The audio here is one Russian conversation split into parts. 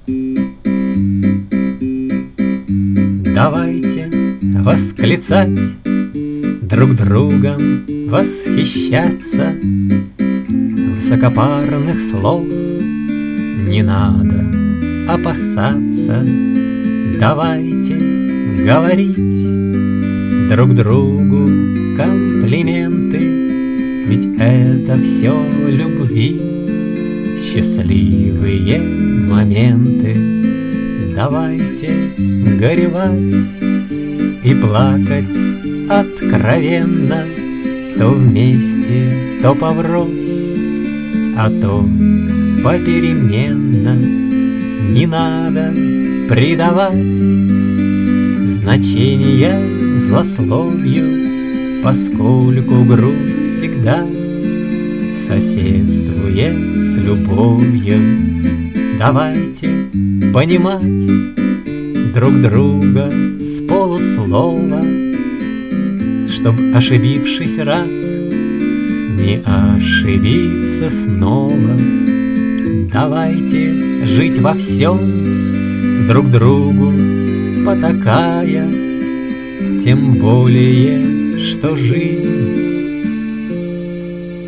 Давайте восклицать, друг другом восхищаться. Высокопарных слов не надо опасаться. Давайте говорить друг другу комплименты, ведь это все любви, счастливые моменты. Давайте горевать и плакать откровенно, то вместе, то поврось, а то попеременно. Не надо придавать значения злословию, поскольку грусть всегда соседствует с любовью. Давайте понимать друг друга с полуслова, чтоб, ошибившись раз, не ошибиться снова. Давайте жить во всем, друг другу потакая, тем более, что жизнь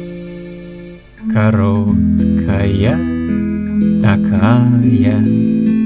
короткая такая.